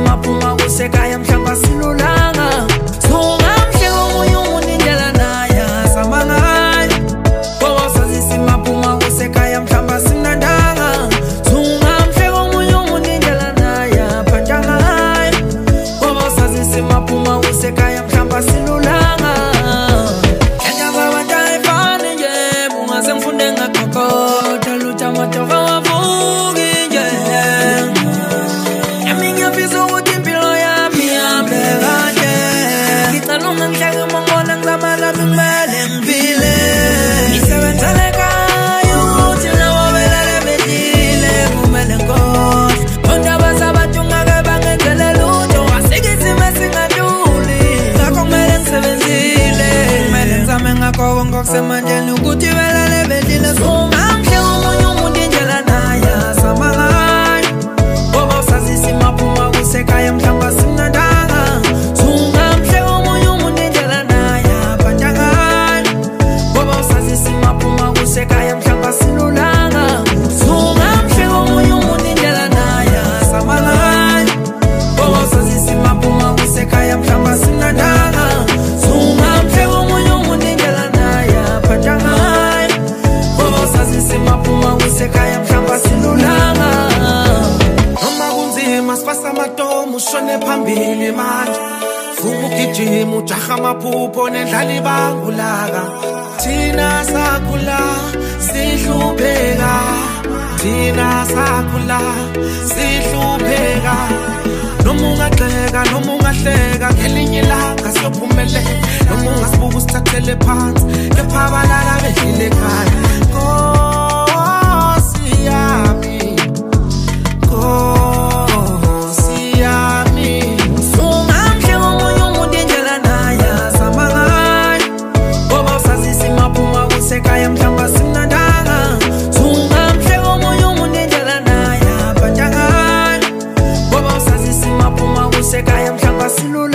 simaphuma kusekhaya mhlamba silulanga sungamhle komunye umuntu indlela naye samangani ngoba sazi simaphuma kusekhaya mhlamba simnandanga sungamhle komunye umuntu indlela naye phanjangani ngoba sazi simaphuma kusekhaya mhlamba silulanga enjaba abantu ayifani nje bungaze ngifunde ngaqoqotha lutha amatoka wavuki nje eminye mfisa ukuthi impilo yami ihambe kahle ngicela ungangihleki mongibona ngizamala kumele ngiphile ngisebenzele ekhaya ukuthi nabo belale bedlile kumele ngikhohle ondaba zabantu ngake bangenzele lutho asikisime singadluli ngakho kumele ngisebenzile kumele ngizame ngakho ngokusemanjeni ukuthi belale bedlile sungamhle komunye umuntu indlela naye samangani ngoba usazi simaphuma kusekhaya mhlamba simnandanga sungamhle komunye umuntu indlela naye phanjangani ngoba usazi simaphuma kusekhaya mhlamba silulanga sungamhle komunye umuntu indlela naye samangani ngoba usazi simaphuma kusekhaya mhlamba simnandanga sungamhle komunye umuntu indlela naye phanjangani ngoba usazi simaphuma kusekhaya mhlamba silulanga noma kunzima sifasa amatomu ushone phambili manje vuma ugijima ujaha amaphupho nendlala ibangulaka thina sakhula sihlupheka thina sakhula sihlupheka noma ungagxeka noma ungahleka ngelinye ilanga siyophumelela noma ungasibuka usithathele phansi kepha balala bedlile ekhaya Nkosi yami Nkosi yami sungamhle komunye umuntu indlela naye samangani ngoba usazi simaphuma kusekhaya mhlamba simnandanga sungamhle komunye umuntu indlela naye phanjangani ngoba usazi simaphuma kusekhaya mhlamba silula